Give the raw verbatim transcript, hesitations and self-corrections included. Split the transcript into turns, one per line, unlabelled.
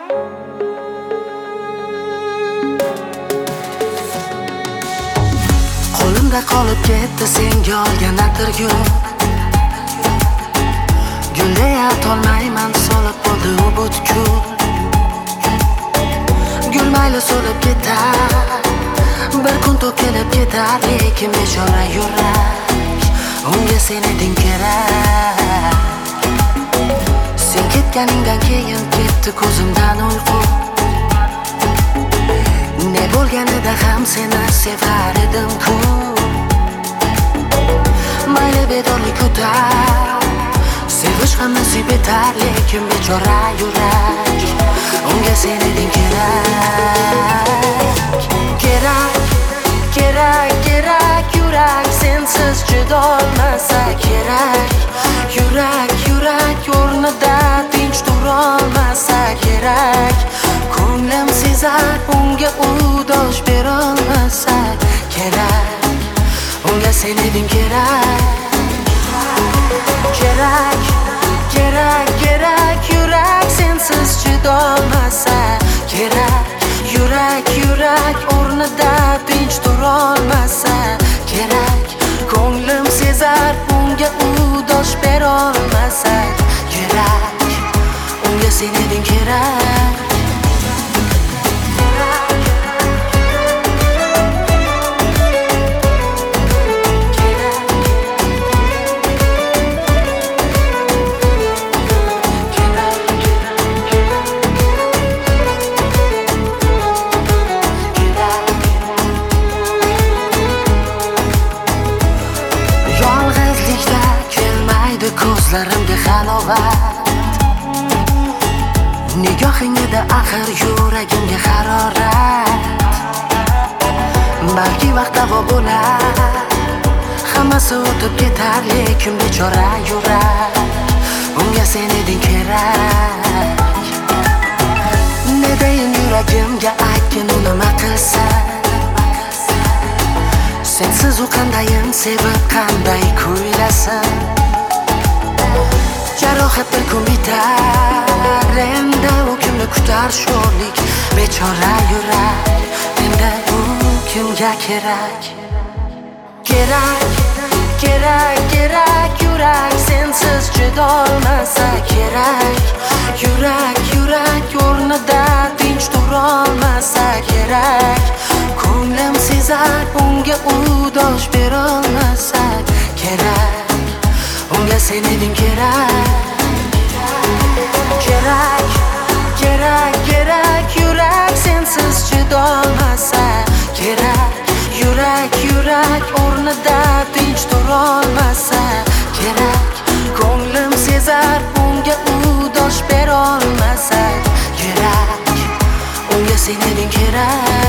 Qo'limda qolib ketdi senga olgan atirgul. Gulday atolmayman, solib bo'ldi u butkul. Gul mayli so'lib ketar, bir kun to'kilib ketar, lekin bechora yurak unga sen eding kerak. Sen ketganingdan keyin ketdi ko'zimdan uyqu. Ne bo'lganida ham seni sevar edim-ku. Mayli bedorlik ko'tar, sevish ham nasib etar, lekin bechora yurak unga sen eding kerak. Kerak, kerak, kerak yurak, sensiz chidolmasa kerak. Yurak, yurak o'rnida tinch turolmasa kerak. Ko'nglim sezar, unga u dosh berolmasa kerak. Unga sen eding kerak. Kerak, kerak, kerak yurak, sensiz chidolmasa kerak. Yurak, yurak o'rnida tinch turolmasa kerak. Ko'nglim sezar, unga u dosh berolmasa kerak. Unga sen eding kerak. Ko'zlarimga halovat, nigohingda axir yuragimga harorat. Balki vaqt davo bo'lar, hammasi o'tib ketar, lekin bechora yurak unga sen eding kerak. Ne deyin yuragimga, aytgin u nima qilsa. Sensiz u qandayin sevib, qanday kuylasin. Jarohat bir kun bitar, endi u kunni kutar sho'rlik bechora yurak. Endi u kimga kerak? Kerak, kerak, kerak yurak, sensiz chidolmasa kerak. Yurak, yurak o'rnida tinch turolmasa kerak. Ko'nglim sezar, unga u dosh berolmasa kerak. Unga sen eding kerak. Kerak, kerak, kerak yurak, sensiz chidolmasa kerak. Yurak, yurak o'rnida tinch turolmasa kerak. Ko'nglim sezar, unga u dosh berolmasa kerak. Unga sen eding kerak.